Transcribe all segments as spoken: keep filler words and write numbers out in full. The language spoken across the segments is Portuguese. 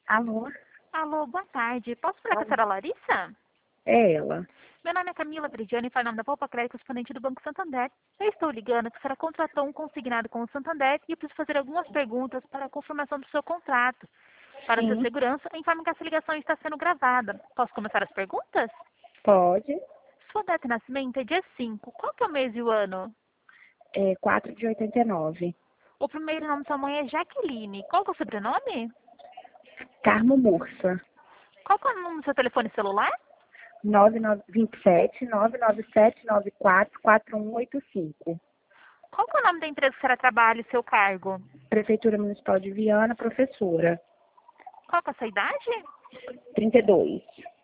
Alô? Alô, boa tarde. Posso falar com a senhora Larissa? É ela. Meu nome é Camila Brigiane, falo em nome da Poupa Crédito, correspondente do Banco Santander. Eu estou ligando que a senhora contratou um consignado com o Santander e eu preciso fazer algumas perguntas para a confirmação do seu contrato. Para sua Sim, segurança, informe que essa ligação está sendo gravada. Posso começar as perguntas? pode. Sua data de nascimento é dia cinco. Qual que é o mês e o ano? É quatro de oitenta e nove. O primeiro nome da sua mãe é Jaqueline. Qual que é o sobrenome? Carmo Mursa. Qual que é o número do seu telefone celular? nove nove dois sete, nove nove sete nove quatro, quatro um oito cinco. Qual que é o nome da empresa que a senhora trabalha e seu cargo? Prefeitura Municipal de Viana, professora. Qual que é a sua idade? trinta e dois.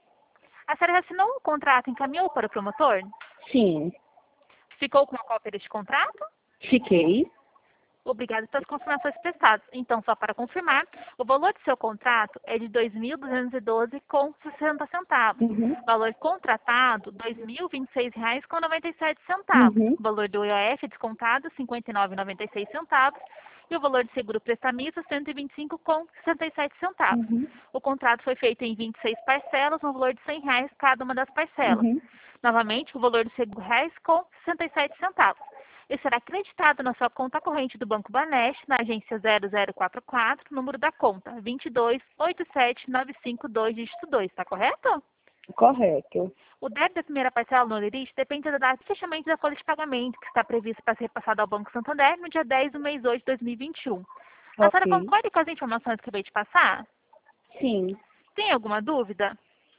A senhora já assinou um contrato e encaminhou para o promotor? Sim, Ficou com uma cópia deste contrato? fiquei. Obrigada pelas confirmações prestadas. Então, só para confirmar, o valor do seu contrato é de dois mil duzentos e doze reais com sessenta centavos. Uhum. Valor contratado, dois mil e vinte e seis reais com noventa e sete centavos. Uhum. Valor do I O F descontado, cinquenta e nove reais e noventa e seis centavos. E o valor de seguro prestamista, cento e vinte e cinco reais com sessenta e sete centavos. Uhum. O contrato foi feito em vinte e seis parcelas, no valor de cem reais cada uma das parcelas. Uhum. Novamente, o valor de seguro reais com sessenta e sete centavos. E será acreditado na sua conta corrente do Banco Banesp, na agência zero zero quatro quatro, número da conta vinte e dois, oitenta e sete, novecentos e cinquenta e dois, dígito dois, está correto? Correto. O débito da primeira parcela no limite depende da data de fechamento da folha de pagamento, que está prevista para ser repassada ao Banco Santander no dia dez do mês oito de dois mil e vinte e um. A senhora Ok. concorda com as informações que eu acabei de passar? Sim. Tem alguma dúvida?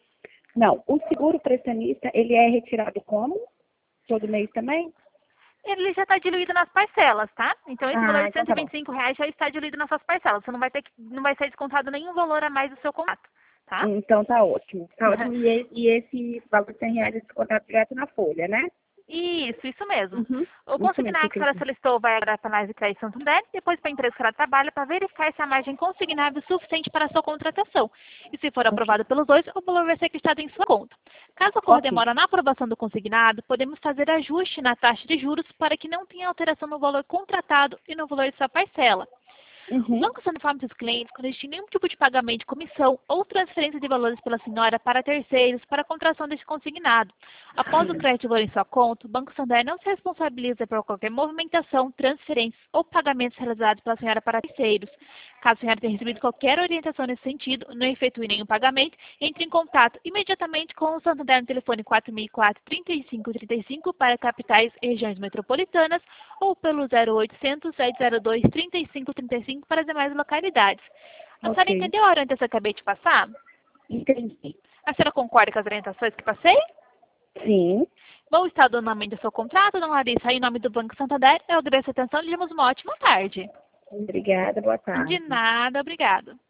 Não, o seguro prestamista, ele é retirado como? Todo mês também? Ele já está diluído nas parcelas, tá? Então esse valor Ah, de então cento e tá vinte bom. e cinco reais já está diluído nas suas parcelas. Você não vai ter que, não vai ser descontado nenhum valor a mais do seu contrato, tá? Então tá ótimo. Tá ótimo. E, e e esse valor de cem reais, esse contrato direto na folha, né? Isso, isso mesmo. Uhum. O Isso mesmo, consignado que a fica senhora aqui. solicitou vai agora para a análise de crédito Santander, depois para a empresa que ela trabalha para verificar se a margem consignável é suficiente para a sua contratação. E se for Ok. aprovado pelos dois, o valor vai ser acreditado em sua conta. Caso ocorra Ok. demora na aprovação do consignado, podemos fazer ajuste na taxa de juros para que não tenha alteração no valor contratado e no valor de sua parcela. O Uhum. banco só informa seus clientes quando existe nenhum tipo de pagamento de comissão ou transferência de valores pela senhora para terceiros para a contratação deste consignado. Após o crédito valor em sua conta, o Banco Santander não se responsabiliza por qualquer movimentação, transferências ou pagamentos realizados pela senhora para terceiros. Caso a senhora tenha recebido qualquer orientação nesse sentido, não efetue nenhum pagamento, entre em contato imediatamente com o Santander no telefone quatro mil e quatro, trinta e cinco trinta e cinco para capitais e regiões metropolitanas ou pelo zero oitocentos, sete zero dois, trinta e cinco trinta e cinco para as demais localidades. A senhora Ok. entendeu a orientação que eu acabei de passar? Entendi. A senhora concorda com as orientações que passei? Sim. Vou estar dando nome do seu contrato, dona Larissa, em nome do Banco Santander. Eu agradeço a atenção e lhe damos uma ótima tarde. Obrigada, boa De tarde. nada, obrigada.